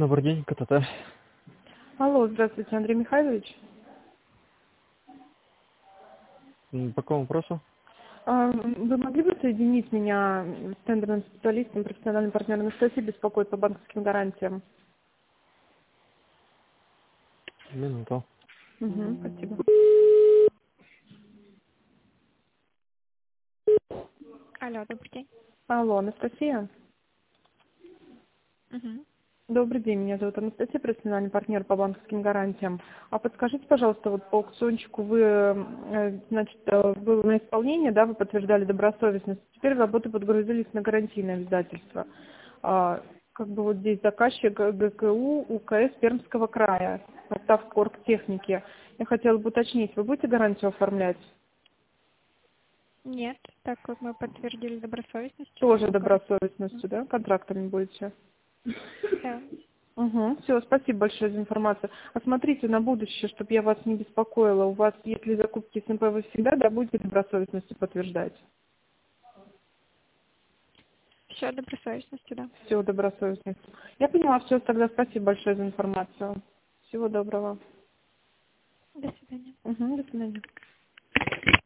Добрый день, КТТ. Алло, здравствуйте, Андрей Михайлович. По какому вопросу? Вы могли бы соединить меня с тендерным специалистом, профессиональным партнером Анастасией беспокоит по банковским гарантиям? Минуту. Угу, спасибо. Алло, добрый день. Алло, Анастасия. Мгм. Добрый день, меня зовут Анастасия, профессиональный партнер по банковским гарантиям. А подскажите, пожалуйста, вот по аукциончику вы, было на исполнение, да, вы подтверждали добросовестность. Теперь работы подгрузились на гарантийное обязательство. Как бы вот здесь заказчик ГКУ УКС Пермского края, поставка оргтехники. Я хотела бы уточнить, вы будете гарантию оформлять? Нет, так как мы подтвердили добросовестность. Тоже добросовестностью, да, контрактами будете? Да. Угу. Все, спасибо большое за информацию. А смотрите на будущее, чтобы я вас не беспокоила. У вас, если закупки СНП, вы всегда, да, будете добросовестностью подтверждать? Все добросовестностью, да. Все, добросовестностью. Я поняла, все, тогда спасибо большое за информацию. Всего доброго. До свидания. Угу, до свидания.